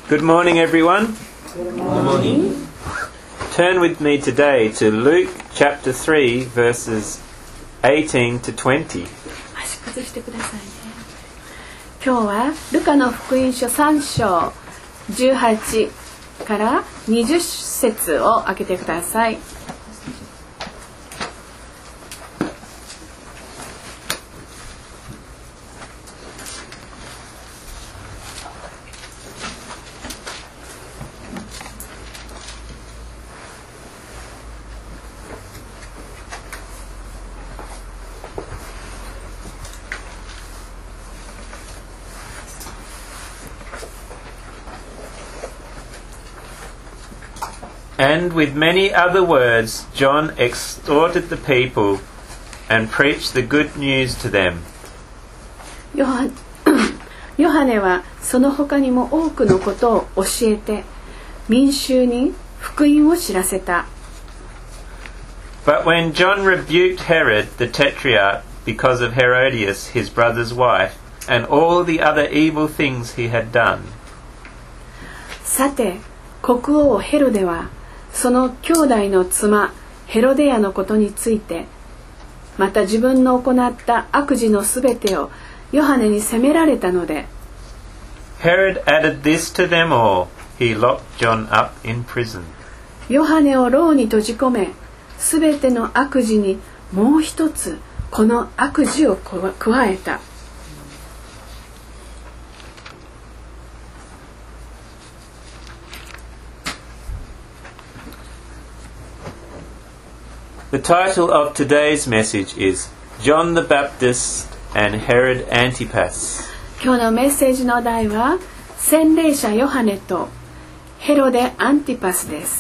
Good morning, everyone. Good morning. Turn with me today to Luke chapter 3, verses 18 to 20. 足崩してくださいね。今日はルカの福音書3章18から20節を開けてください。 And with many other words, John exhorted the people and preached the good news to them. ヨハネはその他にも多くのことを教えて民衆に福音を知らせた。 But when John rebuked Herod the Tetrarch because of Herodias, his brother's wife, and all the other evil things he had done. さて、国王ヘロデはその兄弟の妻ヘロデヤのことについて、また自分の行った悪事のすべてをヨハネに責められたので、 Herod added this to them all. He locked John up in prison. ヨハネを牢に閉じ込め、すべての悪事にもう一つこの悪事を加えた。 The title of today's message is John the Baptist and Herod Antipas. 今日のメッセージの題は洗礼者ヨハネとヘロデ・アンティパスです。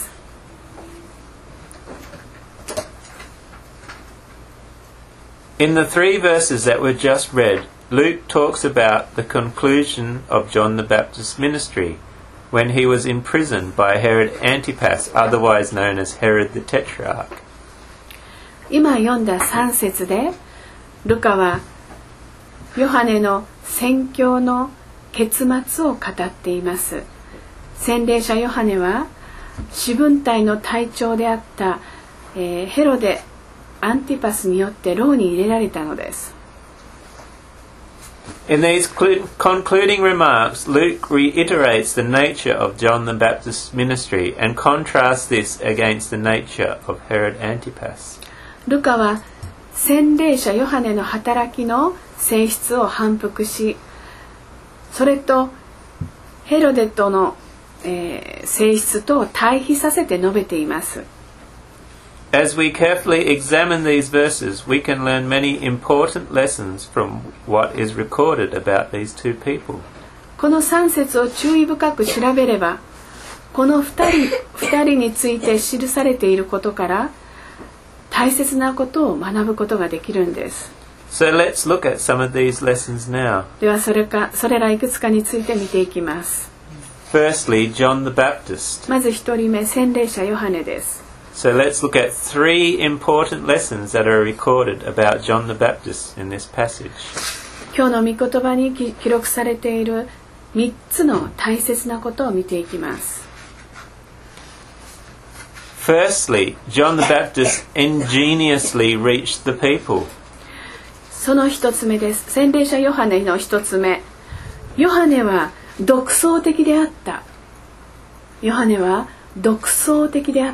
In the 3 verses that were just read, Luke talks about the conclusion of John the Baptist's ministry when he was imprisoned by Herod Antipas, otherwise known as Herod the Tetrarch. 今読んだ3節でルカはヨハネの宣教の結末を語っています。洗礼者ヨハネは私分隊の隊長であった、ヘロデ・アンティパスによって牢に入れられたのです。 In these concluding remarks, Luke reiterates the nature of John the Baptist's ministry and contrasts this against the nature of Herod Antipas. ルカは洗礼者ヨハネの働きの性質を反復し、それとヘロデとの、性質と対比させて述べています。 As we carefully examine these verses, we can learn many important lessons from what is recorded about these two people. この3節を注意深く調べれば、この2人について記されていることから大切なことを学ぶことができるんです。 So let's look at some of these lessons now. ではそれらいくつかについて見ていきます。 Firstly, John the Baptist. まず1人目、洗礼者ヨハネです。 So let's look at 3 important lessons that are recorded about John the Baptist in this passage. 今日の御言葉に記録されている3つの大切なことを見ていきます。 Firstly, John the Baptist ingeniously reached the people. その1つ目です。洗礼者ヨハネの1つ目。ヨハネは独創的であった。ヨハネは独創的であった。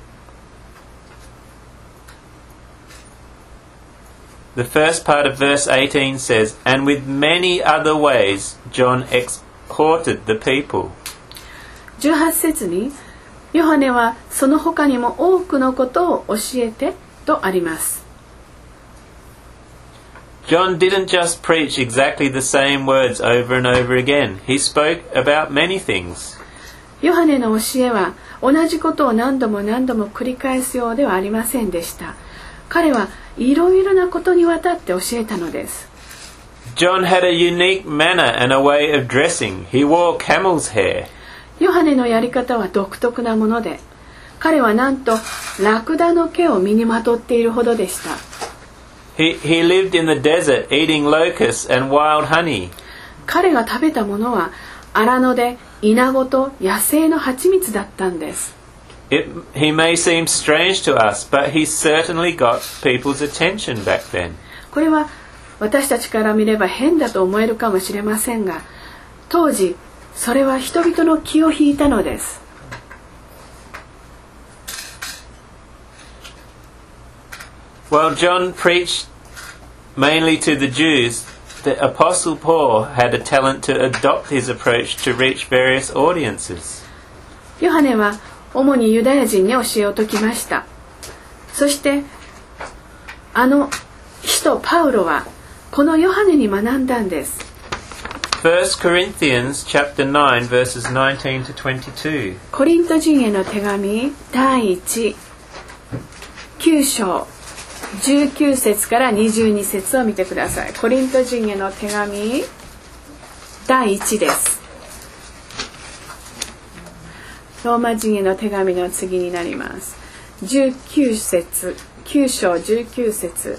The first part of verse 18 says, And with many other ways, John exhorted the people. 18節に、ヨハネはその他にも多くのことを教えてとあります。 John didn't just preach exactly the same words over and over again. He spoke about many things. ヨハネの教えは同じことを何度も繰り返すようではありませんでした。彼はいろいろなことにわたって教えたのです。 John had a unique manner and a way of dressing. He wore camel's hair. ヨハネのやり方は独特なもので、彼はなんとラクダの毛を身にまとっているほどでした。 He lived in the desert eating locusts and wild honey. 彼が食べたものは荒野でイナゴと野生の蜂蜜だったんです。 He may seem strange to us, but he certainly got people's attention back then. これは私たちから見れば変だと思えるかもしれませんが、当時それは人々の気を引いたのです。 While John preached mainly to the Jews, the Apostle Paul had a talent to adopt his approach to reach various audiences. ヨハネは主にユダヤ人に教えを説きました。そして使徒パウロはこのヨハネに学んだんです。 1 Corinthians chapter 9 verses 19 to 22. コリント人への手紙第1、9章19節から22節を見てください。コリント人への手紙第1です。ローマ人への手紙の次になります。19節、9章19節。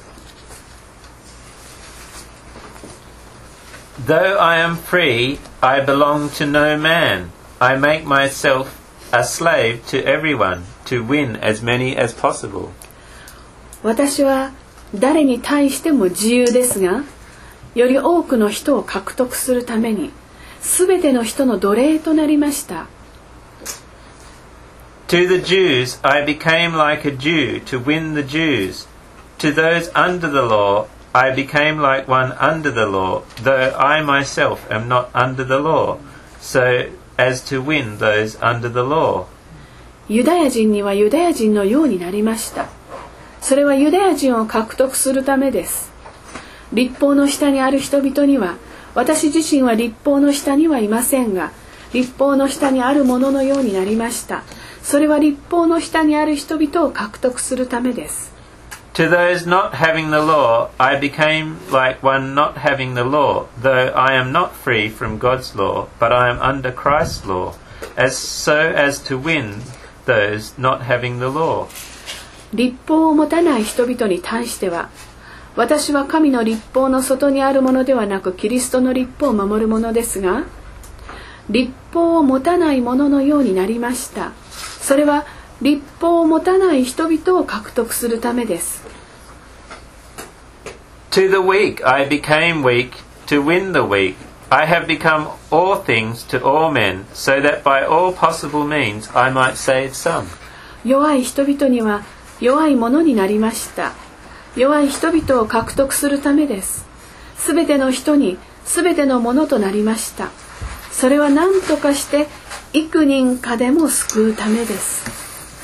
Though I am free, I belong to no man. I make myself a slave to everyone to win as many as possible. 私は誰に対しても自由ですが、より多くの人を獲得するために、すべての人の奴隷となりました。 To the Jews, I became like a Jew to win the Jews. To those under the law, I became like one under the law, though I myself am not under the law, so as to win those under the law. ユダヤ人にはユダヤ人のようになりました。それはユダヤ人を獲得するためです。律法の下にある人々には、私自身は律法の下にはいませんが、律法の下にあるもののようになりました。それは律法の下にある人々を獲得するためです。 To those not having the law, I became like one not having the law, though I am not free from God's law, but I am under Christ's law, so as to win those not having the law. 律法を持たない人々に対しては、私は神の律法の外にあるものではなくキリストの律法を守るものですが、律法を持たないもののようになりました。それは律法を持たない人々を獲得するためです。 To the weak I became weak to win the weak. I have become all things to all men, so that by all possible means I might save some. 弱い人々には弱いものになりました。弱い人々を獲得するためです。すべての人にすべてのものとなりました。それは何とかして幾人かでも救うためです。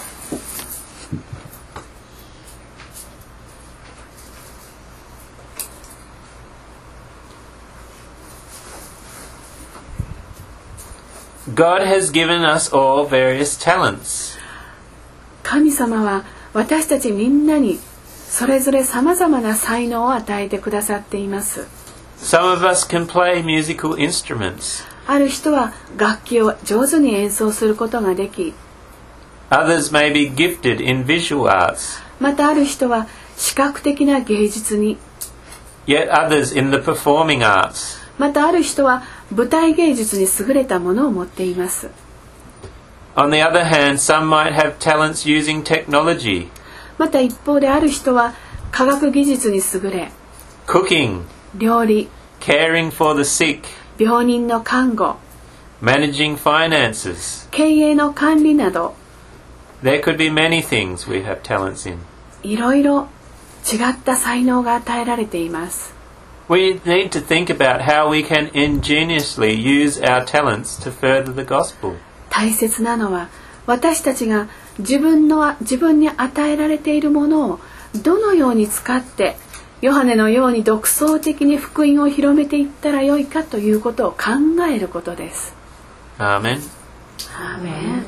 God has given us all various talents. 神様は私たちみんなにそれぞれ様々な才能を与えてくださっています。 Some of us can play musical instruments. ある人は楽器を上手に演奏することができ、 Others may be gifted in visual arts. またある人は視覚的な芸術に、 Yet others in the performing arts. またある人は舞台芸術に優れたものを持っています。 On the other hand, some might have talents using technology. また一方である人は科学技術に優れ、 Cooking, 料理、 caring for the sick, 病人の看護、 managing finances. 経営の管理など、 There could be many things we have talents in. いろいろ違った才能が与えられています。 We need to think about how we can ingeniously use our talents to further the gospel. 大切なのは私たちが自分に与えられているものをどのように使ってヨハネのように独創的に福音を広めていったらよいかということを考えることです。 Amen. アーメン。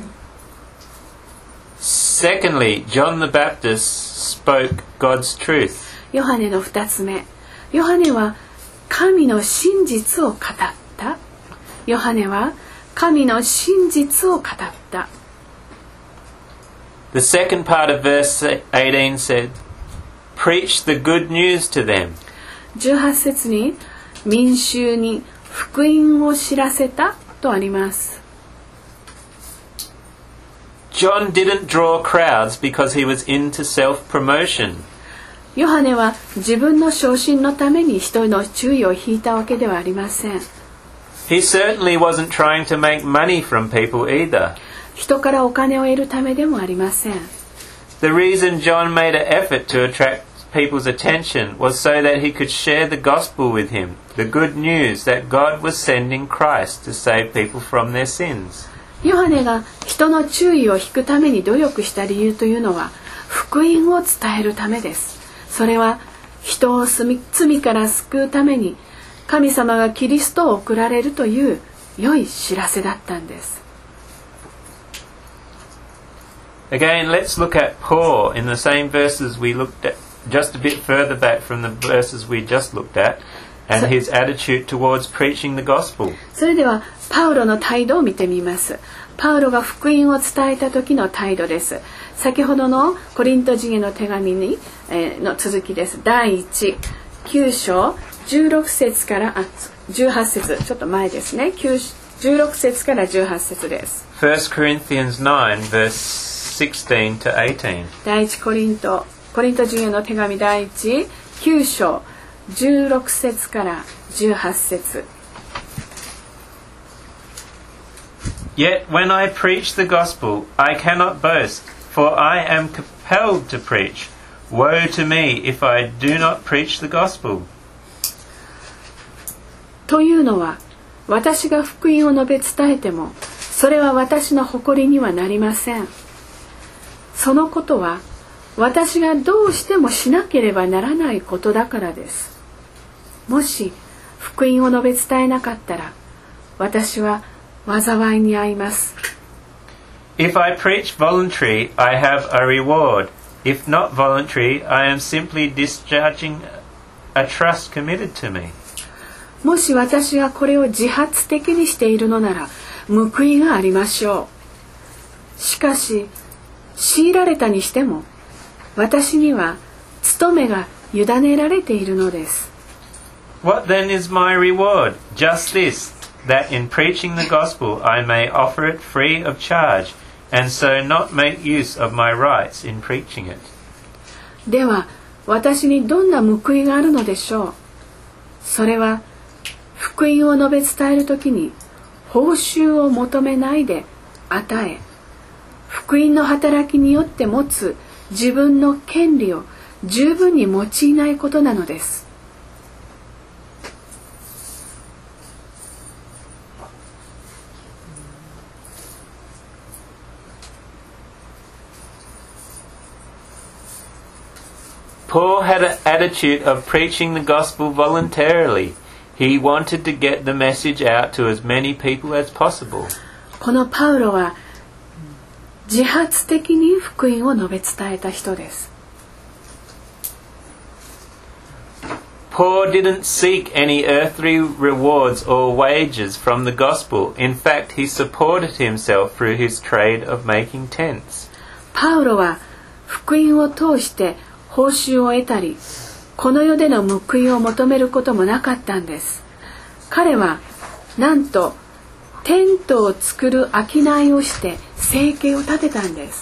Secondly, John the Baptist spoke God's truth. ヨハネの2つ目、ヨハネは神の真実を語った。ヨハネは神の真実を語った。 The second part of verse 18 said, Preach the good news to them. 18節に民衆に福音を知らせたとあります。 John didn't draw crowds because he was into self-promotion. ヨハネは自分の昇進のために人の注意を引いたわけではありません。 He certainly wasn't trying to make money from people either. 人からお金を得るためでもありません。 The reason John made an effort to attract people's attention was so that he could share the gospel with him, the good news that God was sending Christ to save people from their sins. ヨハネが人の注意を引くために努力した理由というのは福音を伝えるためです。それは人を罪から救うために神様がキリストを送られるという良い知らせだったんです。 Again, let's look at Paul in the same verses we looked at, just a bit further back from the verses we just looked at, and his attitude towards preaching the gospel. それではパウロの態度を見てみます。パウロが福音を伝えた時の態度です。先ほどのコリント人への手紙に、の続きです。第9章16節から18節、ちょっと前ですね。16節から18節です。 1 Corinthians 9 verse 16 to 18. 第一コリント人への手紙第9章16節から18節。 Yet when I preach the gospel, I cannot boast, for I am compelled to preach. Woe to me if I do not preach the gospel. というのは、私が福音を述べ伝えても、それは私の誇りにはなりません。そのことは、私がどうしてもしなければならないことだからです。もし、福音を述べ伝えなかったら、私は災いに遭います。 If I preach voluntary, I have a reward. If not voluntary, I am simply discharging a trust committed to me. もし私がこれを自発的にしているのなら報いがありましょう。しかし強いられたにしても私には務めが委ねられているのです。 What then is my reward? Just this, that in preaching the gospel I may offer it free of charge, and so not make use of my rights in preaching it. では私にどんな報いがあるのでしょう。それは福音を述べ伝えるときに報酬を求めないで与え、福音の働きによって持つ自分の権利を十分に用いないことなのです。 Paul had an attitude of preaching the gospel voluntarily. He wanted to get the message out to as many people as possible. このパウロは自発的に福音を述べ伝えた人です。Paul didn't seek any earthly rewards or wages from the gospel. In fact, he supported himself through his trade of making tents. パウロは福音を通して報酬を得たり、この世での報いを求めることもなかったんです。彼はなんとテントを作る商いをして生計を立てたんです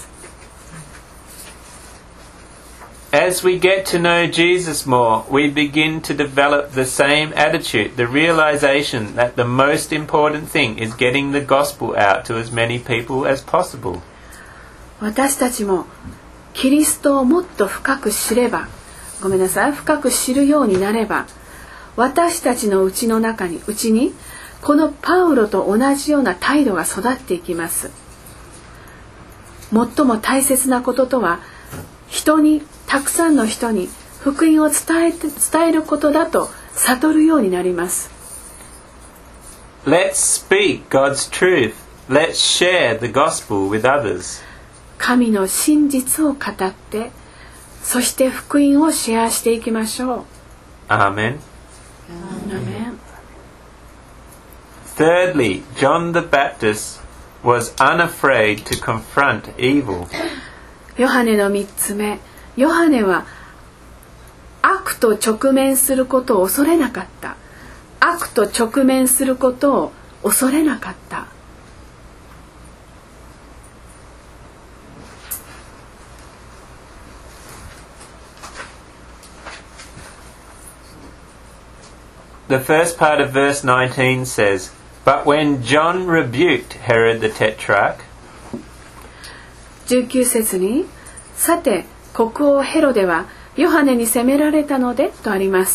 。As we get to know Jesus more, we begin to develop the same attitude, the realization that the most important thing is getting the gospel out to as many people as possible. 私たちもキリストをもっと深く知れば、深く知るようになれば、私たちのうちにこのパウロと同じような態度が育っていきます。最も大切なこととは、たくさんの人に福音を伝えることだと悟るようになります。Let's speak God's truth. Let's share the gospel with others. 神の真実を語って、そして福音をシェアしていきましょう。アーメン。Thirdly, John the Baptist was unafraid to confront evil. ヨハネの3つ目、ヨハネは悪と直面することを恐れなかった。悪と直面することを恐れなかった。 the first part of verse 19 says, But when John rebuked Herod the Tetrarch, 19節に、さて、国王ヘロデはヨハネに責められたのでとあります。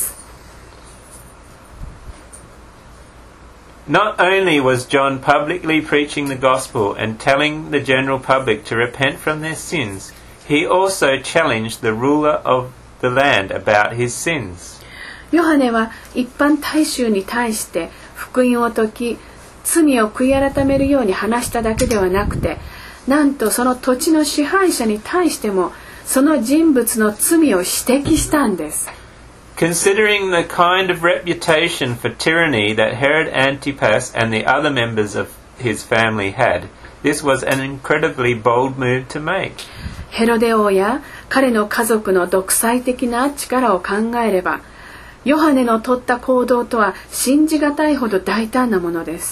Not only was John publicly preaching the gospel and telling the general public to repent from their sins, he also challenged the ruler of the land about his sins. ヨハネは一般大衆に対して福音を説き、罪を悔い改めるように話しただけではなくて、なんとその土地の支配者に対してもその人物の罪を指摘したんです。 Considering the kind of reputation for tyranny that Herod Antipas and the other members of his family had, this was an incredibly bold move to make. ヘロデ王や彼の家族の独裁的な力を考えれば、ヨハネの取った行動とは信じがたいほど大胆なものです。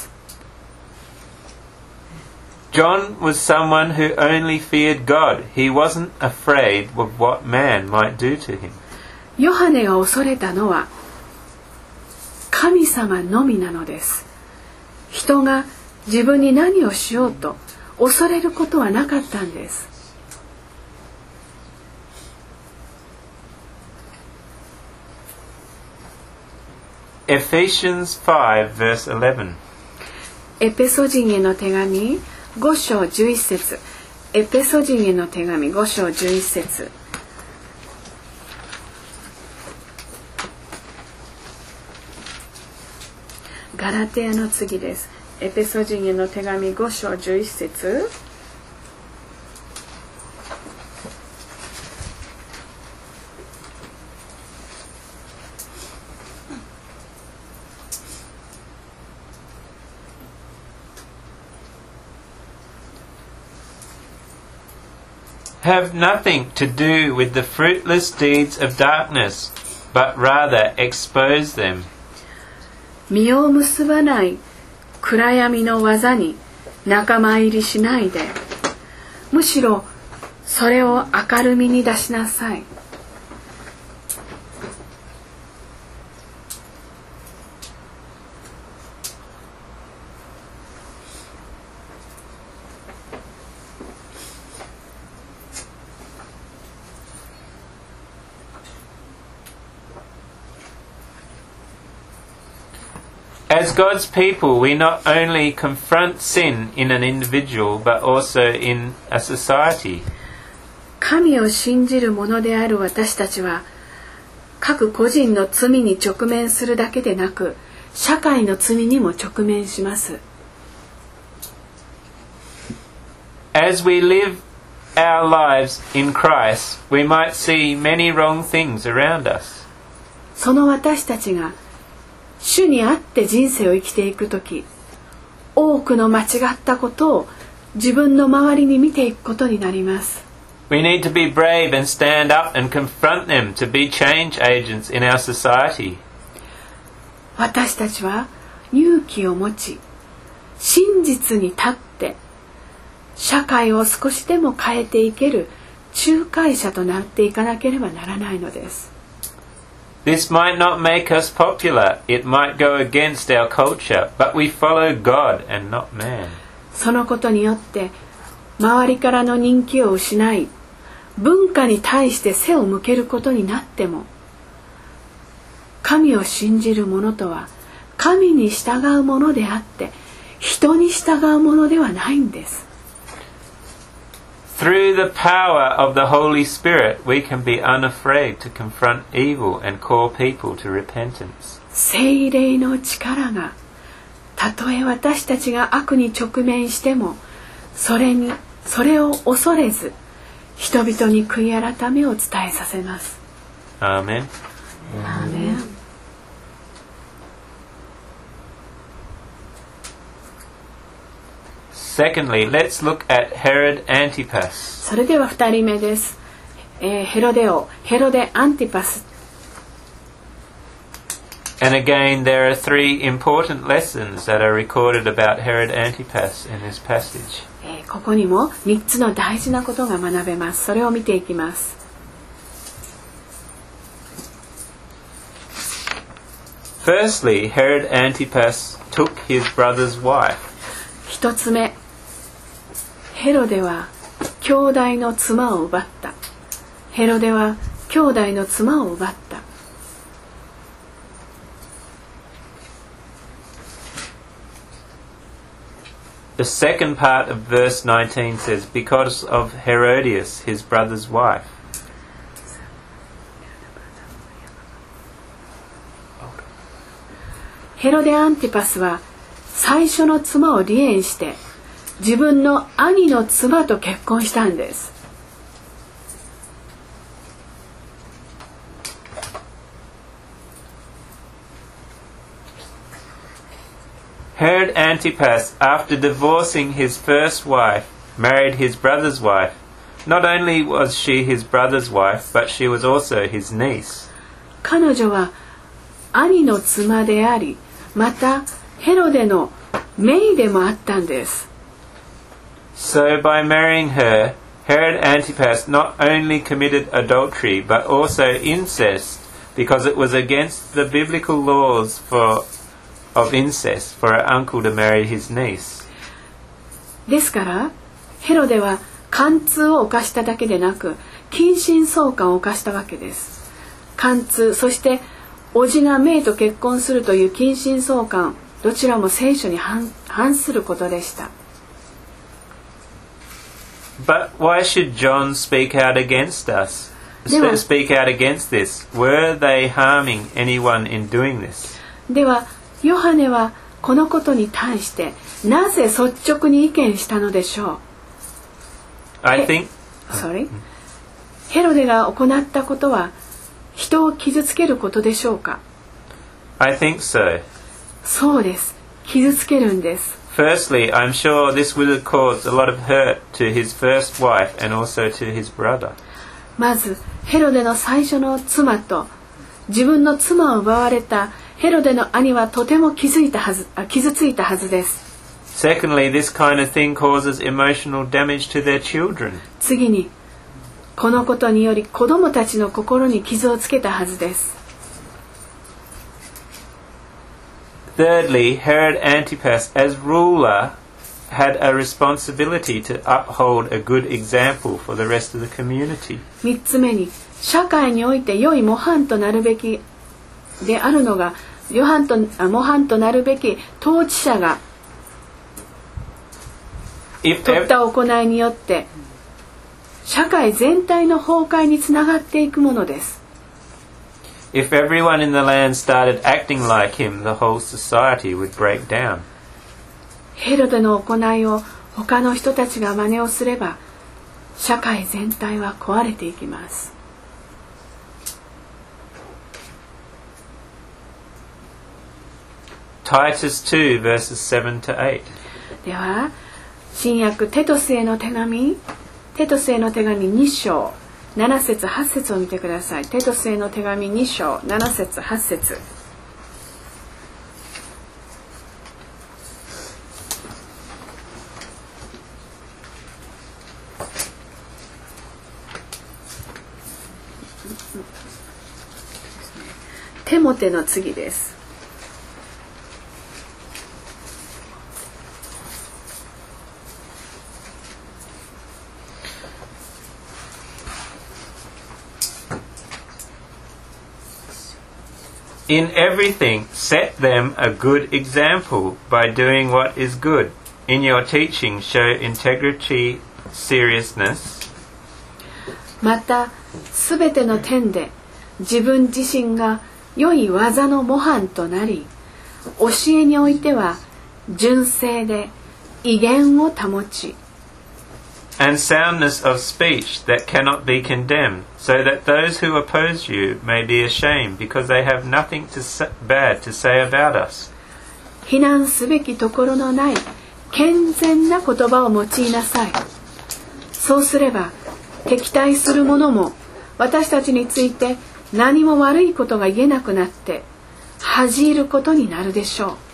John was someone who only feared God. He wasn't afraid of what man might do to him. ヨハネが恐れたのは神様のみなのです。人が自分に何をしようと恐れることはなかったんです。 Ephesians 5 verse 11. エペソ人への手紙5章11節。エペソ人への手紙5章11節。ガラテヤの次です。エペソ人への手紙5章11節。 Have nothing to do with the fruitless deeds of darkness, but rather expose them. 実を結ばない暗闇の技に仲間入りしないで、むしろそれを明るみに出しなさい。 As God's people, we not only confront sin in an individual, but also in a society. 神を信じる者である私たちは、各個人の罪に直面するだけでなく、社会の罪にも直面します。 As we live our lives in Christ, we might see many wrong things around us. その私たちが主にあって人生を生きていくとき、多くの間違ったことを自分の周りに見ていくことになります。 We need to be brave and stand up and confront them to be change agents in our society. 私たちは勇気を持ち、真実に立って社会を少しでも変えていける仲介者となっていかなければならないのです。 This might not make us popular, it might go against our culture, but we follow God and not man. そのことによって周りからの人気を失い、文化に対して背を向けることになっても、神を信じる者とは神に従うものであって、人に従うものではないんです。 Through the power of the Holy Spirit, we can be unafraid to confront evil and call people to repentance. 聖霊の力が、たとえ私たちが悪に直面しても、それを恐れず、人々に悔い改めを伝えさせます。 アーメン。 アーメン。 Secondly, let's look at Herod Antipas. それでは2人目です。ヘロデ王、ヘロデ・アンティパス。 And again, there are three important lessons that are recorded about Herod Antipas in this passage. ここにも3つの大事なことが学べます。それを見ていきます。 Firstly, Herod Antipas took his brother's wife. 一つ目、ヘロデは兄弟の妻を奪った。ヘロデは兄弟の妻を奪った。 The second part of verse 19 says, because of Herodias, his brother's wife. ヘロデ・アンティパスは最初の妻を離縁して自分の兄の妻と結婚したんです。 Herod Antipas, after divorcing his first wife, married his brother's wife. Not only was she his brother's wife, but she was also his niece. 彼女は兄の妻であり、またヘロデの姪でもあったんです。 So by marrying her, Herod Antipas not only committed adultery, but also incest, because it was against the biblical laws of incest for an uncle to marry his niece. ですからヘロデは姦通を犯しただけでなく近親相姦を犯したわけです。姦通、そして叔父が姪と結婚するという近親相姦、どちらも聖書に反することでした。 But why should John speak out against us? Speak out against this? Were they harming anyone in doing this? ではヨハネはこのことに対してなぜ率直に意見したのでしょう。ヘロデが行ったことは人を傷つけることでしょうか。 I think so. そうです。傷つけるんです。 Firstly, I'm sure this would have caused a lot of hurt to his first wife and also to his brother. まずヘロデの最初の妻と自分の妻を奪われたヘロデの兄はとても傷ついたはずです。 Secondly, this kind of thing causes emotional damage to their children. 次にこのことにより子供たちの心に傷をつけたはずです。 Thirdly, Herod Antipas, as ruler, had a responsibility to uphold a good example for the rest of the community. 3つ目に社会において良い模範となるべきであるのが模範となるべき統治者が取った行いによって社会全体の崩壊につながっていくものです。 If everyone in the land started acting like him, the whole society would break down. ヘロデの行いを他の人たちが真似をすれば社会全体は壊れていきます。 Titus 2 verses 7 to 8. では新約テトスへの手紙2章7節8節を見てください。テトスへの手紙2章7節8節。テモテの次です。 In everything, set them a good example by doing what is good. In your teaching, show integrity, seriousness. また、すべての点で自分自身が良い技の模範となり、教えにおいては純正で威厳を保ち、 and soundness of speech that cannot be condemned, so that those who oppose you may be ashamed, because they have nothing bad to say about us. 非難すべきところのない健全な言葉を用いなさい。そうすれば敵対する者も私たちについて何も悪いことが言えなくなって恥じることになるでしょう。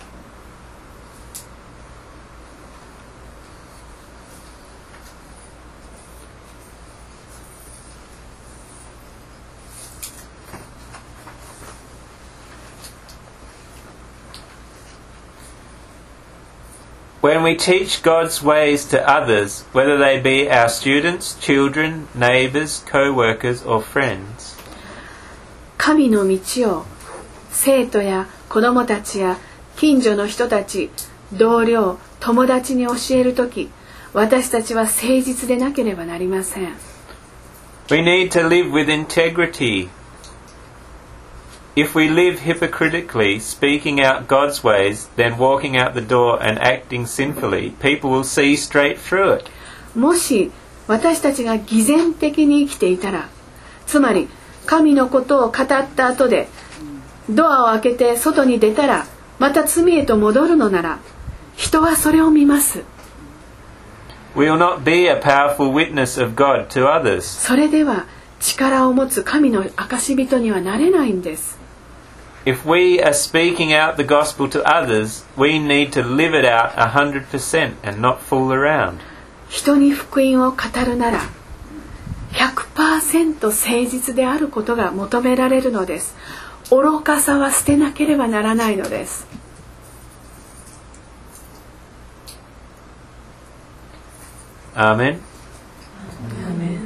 When we teach God's ways to others, whether they be our students, children, neighbours, co-workers or friends, 神の道を生徒や子供たちや近所の人たち、同僚、友達に教えるとき、私たちは誠実でなければなりません。 we need to live with integrity. If we live hypocritically, speaking out God's ways, then walking out the door and acting sinfully, people will see straight through it. もし私たちが偽善的に生きていたら、つまり神のことを語った後でドアを開けて外に出たらまた罪へと戻るのなら、人はそれを見ます。 We will not be a powerful witness of God to others. それでは力を持つ神の証人にはなれないんです。 If we are speaking out the gospel to others, we need to live it out 100% and not fool around. 人に福音を語るなら 100% 誠実であることが求められるのです。愚かさは捨てなければならないのです。 Amen. Amen.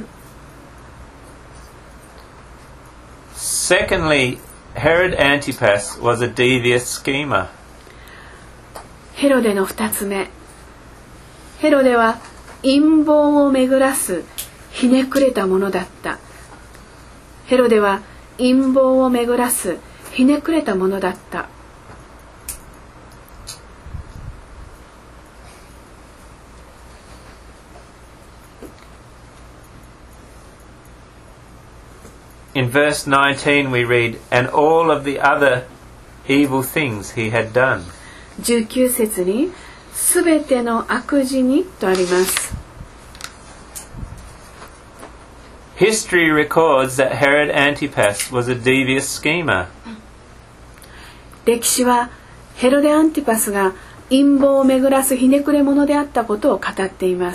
Secondly, Herod Antipas was a devious schemer. ヘロデの2つ目。ヘロデは陰謀を巡らすひねくれたものだった。ヘロデは陰謀を巡らすひねくれたものだった。 In verse 19 we read, and all of the other evil things he had done. 19節にすべての悪事にとあります。 History records that Herod Antipas was a devious schemer. 歴史はヘロデ・アンティパスが陰謀を巡らすひねくれ者であったことを語っています。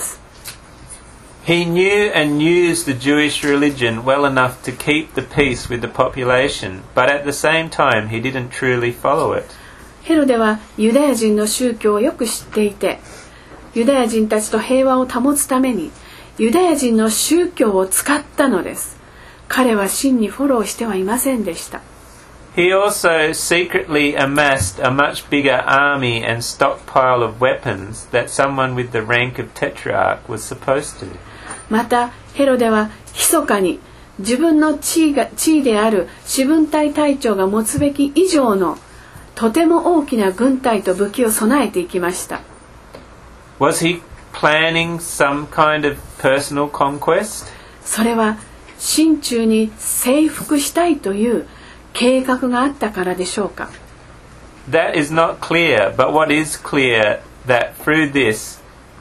He knew and used the Jewish religion well enough to keep the peace with the population, but at the same time he didn't truly follow it. ヘロデはユダヤ人の宗教をよく知っていて、ユダヤ人たちと平和を保つためにユダヤ人の宗教を使ったのです。彼は真にフォローしてはいませんでした。 He also secretly amassed a much bigger army and stockpile of weapons that someone with the rank of tetrarch was supposed to. またヘロデは密かに自分の地位である四分隊隊長が持つべき以上のとても大きな軍隊と武器を備えていきました。 Was he planning some kind of personal conquest? それは心中に征服したいという計画があったからでしょうか。 That is not clear, but what is clear that through this,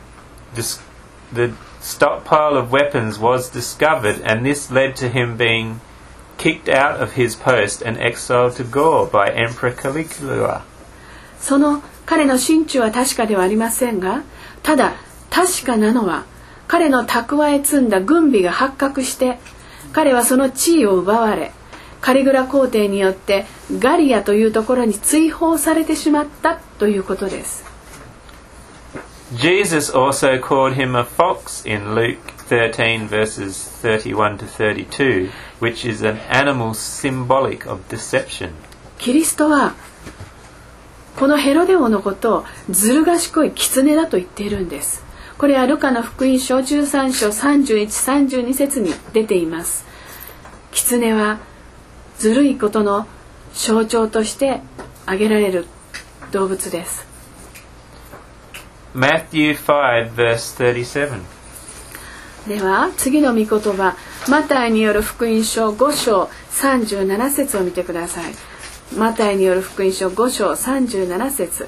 the stockpile of weapons was discovered, and this led to him being kicked out of his post and exiled to Gaul by Emperor Caligula. その彼の心中は確かではありませんが、ただ確かなのは彼の蓄え積んだ軍備が発覚して彼はその地位を奪われ、カリグラ皇帝によってガリアというところに追放されてしまったということです。 Jesus also called him a fox in Luke 13 verses 31 to 32, which is an animal symbolic of deception. キリストはこのヘロデ王のことをずる賢い狐だと言っているんです。これはルカの福音書13章31、32節に出ています。狐はずるいことの象徴として挙げられる動物です。 Matthew 5 verse 37. では次の御言葉、マタイによる福音書5章37節を見てください。マタイによる福音書5章37節。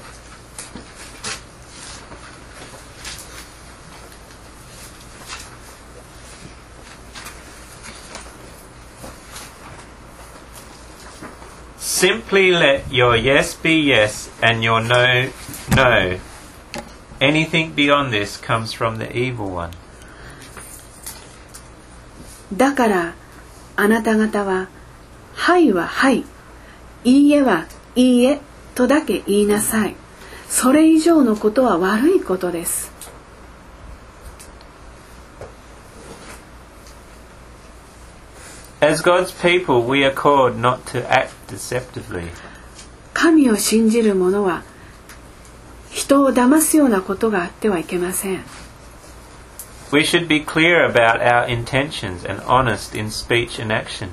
Simply let your yes be yes and your no, no. Anything beyond this comes from the evil one. だからあなた方ははいははい、いいえはいいえとだけ言いなさい。 それ以上のことは悪いことです。 As God's people, we are called not to act deceptively. 神を信じる者は人を騙すようなことがあってはいけません。 We should be clear about our intentions and honest in speech and action.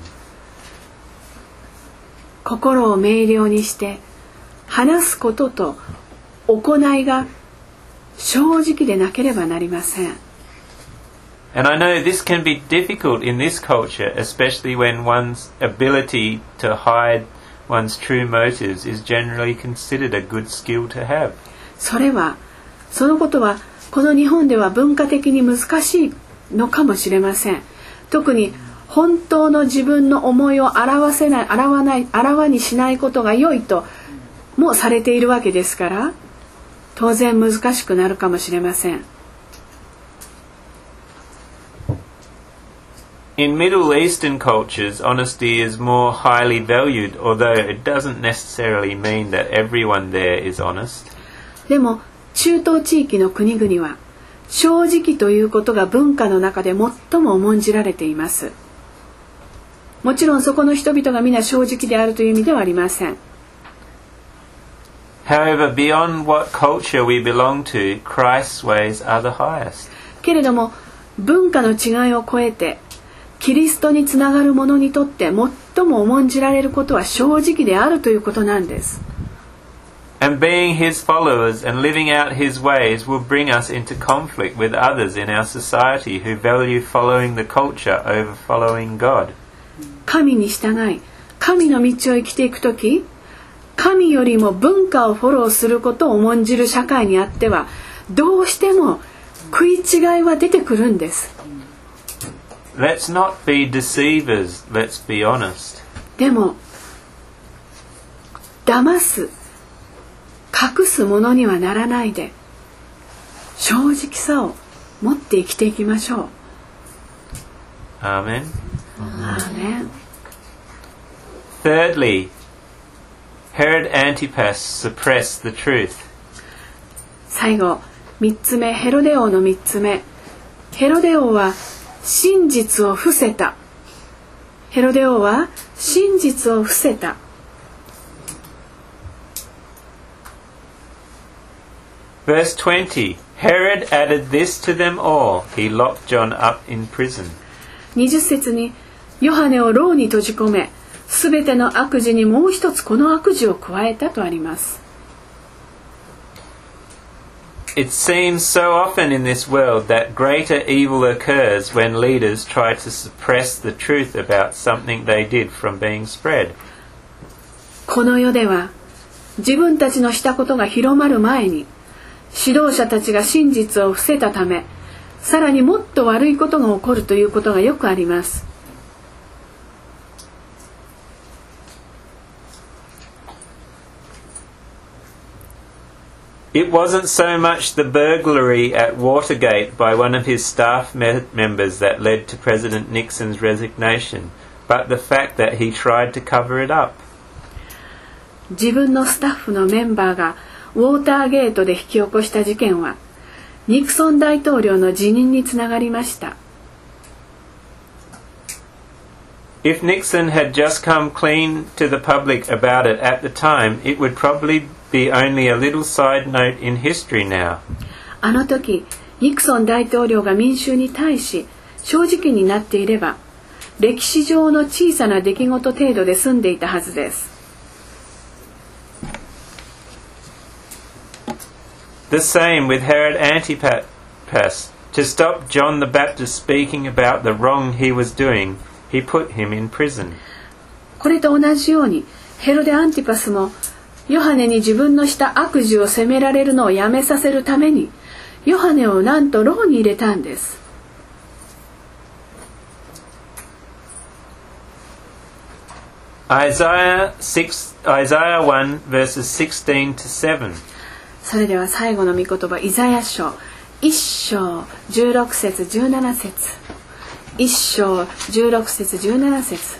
心を明瞭にして話すことと行いが正直でなければなりません。 And I know this can be difficult in this culture, especially when one's ability to hide one's true motives is generally considered a good skill to have. そのことはこの日本では文化的に難しいのかもしれません。特に本当の自分の思いを表にしないことが良いともされているわけですから、当然難しくなるかもしれません。 In Middle Eastern cultures, honesty is more highly valued, although it doesn't necessarily mean that everyone there is honest. でも中東地域の国々は正直ということが文化の中で最も重んじられています。もちろんそこの人々が皆正直であるという意味ではありません。 However, beyond what culture we belong to, Christ's ways are the highest. けれども文化の違いを超えてキリストにつながる者にとって最も重んじられることは正直であるということなんです。 And being his followers and living out his ways will bring us into conflict with others in our society who value following the culture over following God. 神に従い、神の道を生きていくとき、神よりも文化をフォローすることを重んじる社会にあっては、どうしても食い違いは出てくるんです。 Let's not be deceivers, let's be honest. でも、騙す、隠すものにはならないで、正直さを持って生きていきましょう。 Amen. Amen. Thirdly, Herod Antipas suppressed the truth. 最後、3つ目、ヘロデ王の3つ目。ヘロデ王は真実を伏せた。ヘロデ王は真実を伏せた。 Verse 20, Herod added this to them all. He locked John up in prison. 20節に、ヨハネを牢に閉じ込め、すべての悪事にもう一つこの悪事を加えたとあります。 It seems so often in this world that greater evil occurs when leaders try to suppress the truth about something they did from being spread. この世では、自分たちのしたことが広まる前に、指導者たちが真実を伏せたため、さらにもっと悪いことが起こるということがよくあります。 It wasn't so much the burglary at Watergate by one of his staff members that led to President Nixon's resignation, but the fact that he tried to cover it up. 自分のスタッフのメンバーがウォーターゲートで引き起こした事件は、ニクソン大統領の辞任につながりました。 If Nixon had just come clean to the public about it at the time, it would probably be only a little side note in history now. あの時、ニクソン大統領が民衆に対し正直になっていれば、歴史上の小さな出来事程度で済んでいたはずです。 The same with Herod Antipas. To stop John the Baptist speaking about the wrong he was doing, he put him in prison. これと同じように、ヘロデ・アンティパスもヨハネに自分のした悪事を責められるのをやめさせるために、ヨハネをなんと牢に入れたんです。 Isaiah 1 verses 16 to 7. それでは最後の御言葉、イザヤ書1章16節17節1章16節17節。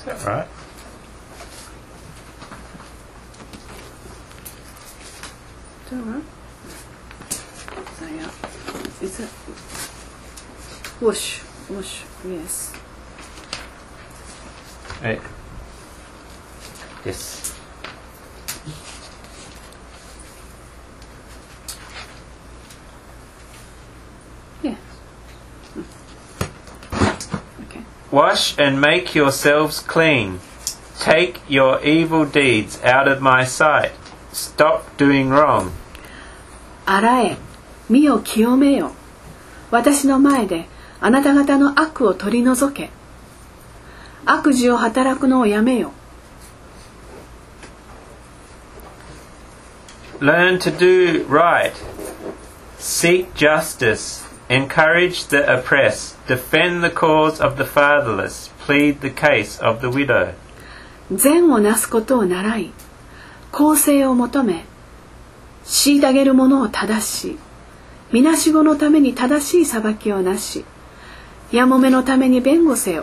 that right? Is it wash, yes. Right. Yes. Yeah. Okay. Wash and make yourselves clean. Take your evil deeds out of my sight. Stop doing wrong. 洗え、身を清めよ。私の前であなた方の悪を取り除け。悪事を働くのをやめよ。 Learn to do right. Seek justice. Encourage the oppressed. Defend the cause of the fatherless. Plead the case of the widow. 善をなすことを習い、公正を求め、虐げる者を正し、みなしごのために正しい裁きをなし、やもめのために弁護せよ。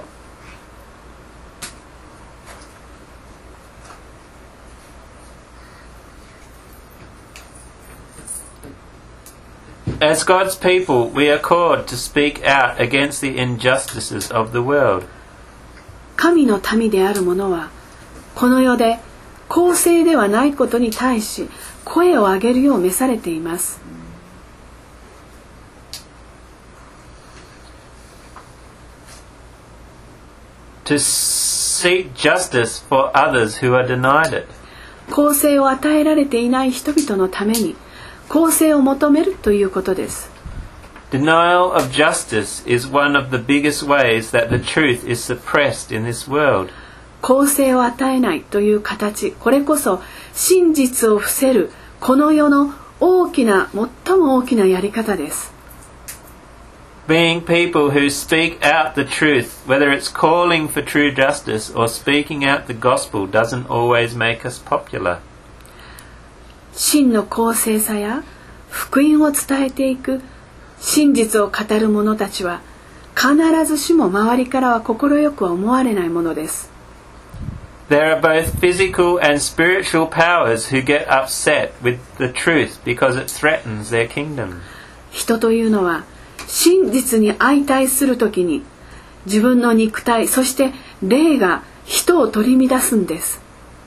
As God's people, we are called to speak out against the injustices of the world. 神の民である者は、この世で公正ではないことに対し声を上げるよう召されています。 To seek justice for others who are denied it. 公正を与えられていない人々のために公正を求めるということです。 Denial of justice is one of the biggest ways that the truth is suppressed in this world. 公正を与えないという形、これこそ真実を伏せるこの世の最も大きなやり方です。 Being people who speak out the truth, whether it's calling for true justice or speaking out the gospel, doesn't always make us popular. 真の公正さや福音を伝えていく真実を語る者たちは必ずしも周りからは快くは思われないものです。 There are both physical and spiritual powers who get upset with the truth because it threatens their kingdom. 人というのは真実に相対するときに自分の肉体そして霊が人を取り乱すんです。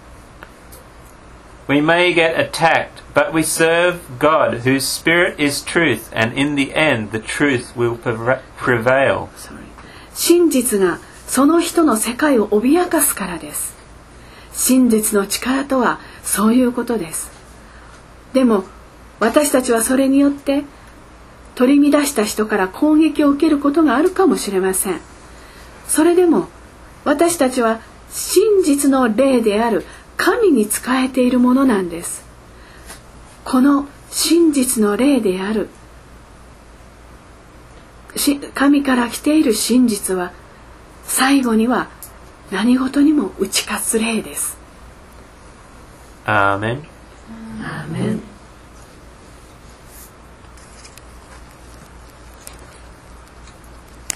We may get attacked, but we serve God whose spirit is truth, and in the end the truth will prevail. 真実がその人の世界を脅かすからです。真実の力とはそういうことです。でも私たちはそれによって取り乱した人から攻撃を受けることがあるかもしれません。それでも私たちは真実の霊である神に仕えているものなんです。この真実の霊である神から来ている真実は最後には何事にも打ち勝つ霊です。 Amen. Amen.